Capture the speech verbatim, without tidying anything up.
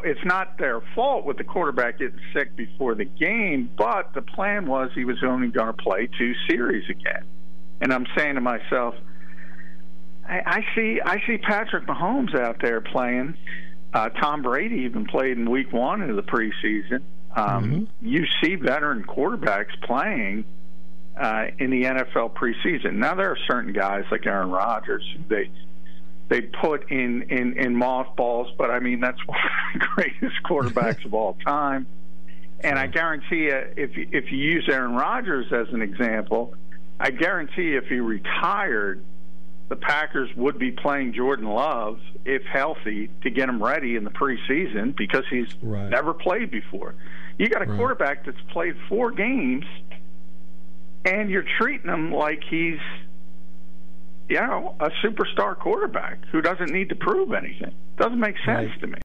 it's not their fault with the quarterback getting sick before the game, but the plan was he was only going to play two series again. And I'm saying to myself, I, I see I see Patrick Mahomes out there playing. Uh, Tom Brady even played in week one of the preseason. Um, mm-hmm. You see veteran quarterbacks playing uh, in the N F L preseason. Now, there are certain guys like Aaron Rodgers, they they put in, in, in mothballs, but, I mean, that's one of the greatest quarterbacks of all time. And I guarantee you, if, if you use Aaron Rodgers as an example, I guarantee you if he retired, the Packers would be playing Jordan Love, if healthy, to get him ready in the preseason because he's right. never played before. You got a right. quarterback that's played four games, and you're treating him like he's, you know, a superstar quarterback who doesn't need to prove anything. Doesn't make sense right. to me.